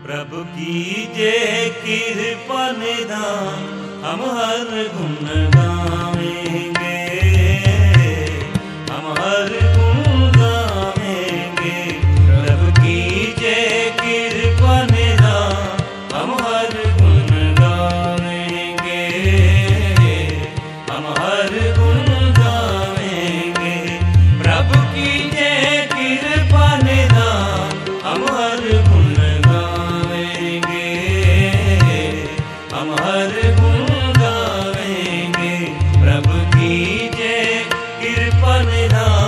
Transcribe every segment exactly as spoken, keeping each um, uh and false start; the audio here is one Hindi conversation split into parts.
प्रभु की जय कृपा निधान हम हर गुण गावेंगे, हम हर गुण गावेंगे। प्रभु की जय कृपा निधान हम हर गुण गावेंगे, हम हर गुण गावेंगे। प्रभु की जय कृपा निधान हम हर गुण गावेंगे, हम हर गुण गावेंगे। प्रभु की जय कृपा निधान।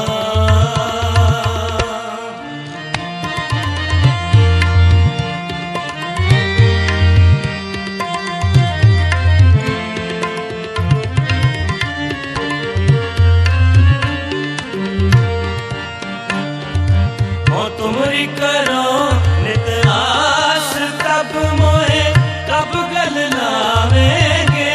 हो तुमरी करो नित आस, कब मोहे कब गल लावेंगे।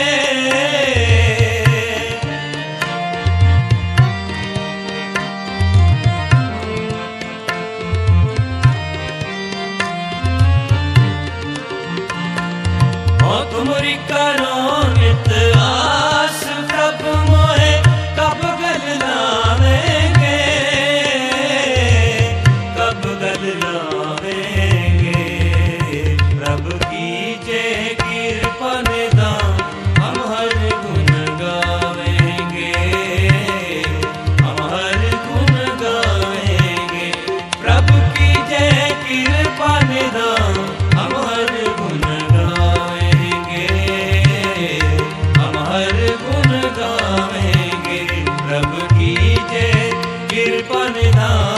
हो तुमरी करो नित आस, कब मोहे कब गल लावेंगे, कब गल लावेंगे। प्रभु की जय कृपा निधान हम हर गुण गावेंगे, हम हर गुण गावेंगे। प्रभु की जय कृपा निधान हम हर गुण गावेंगे, हम हर गुण गावेंगे। प्रभु की जय कृपा निधान।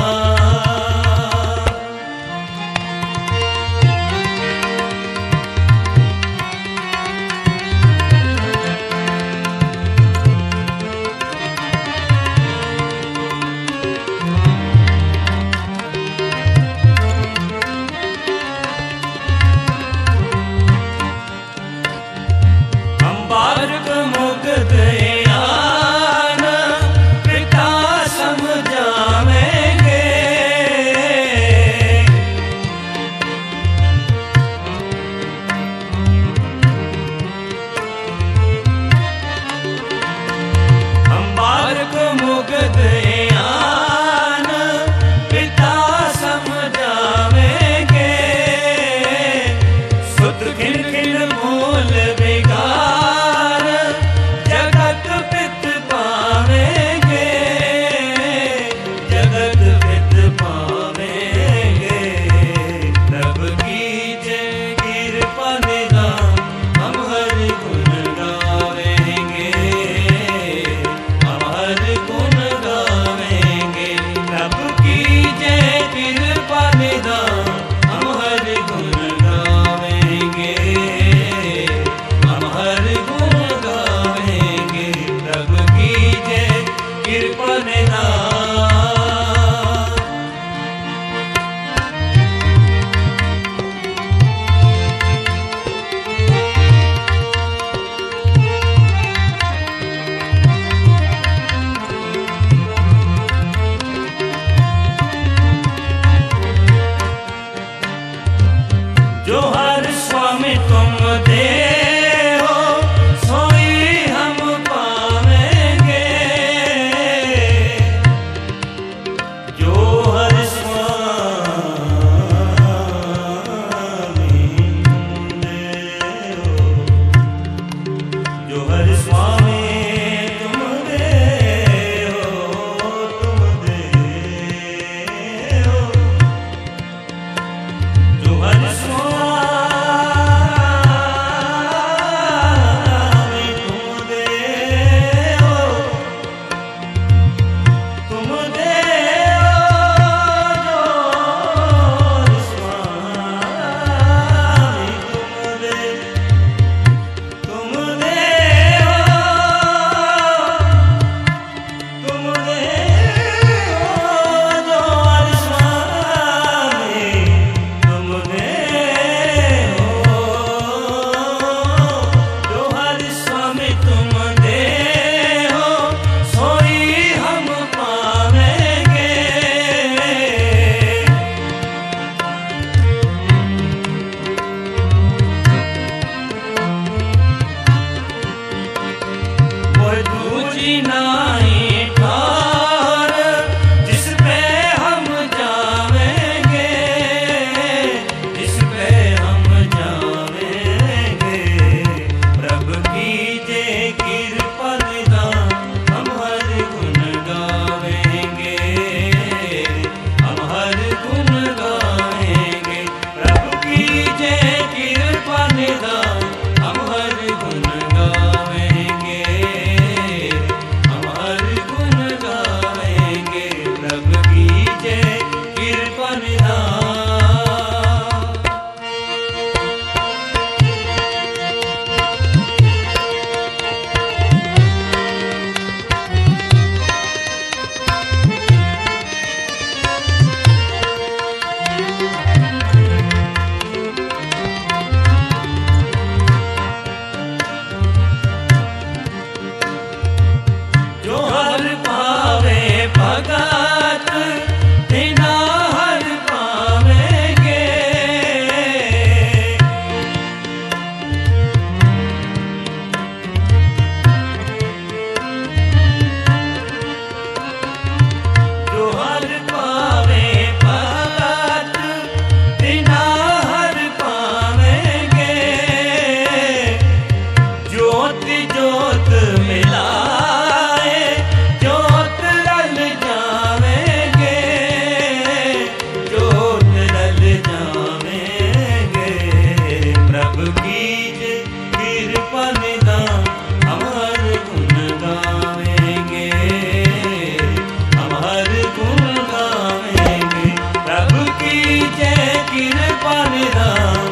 जय कृपा निधान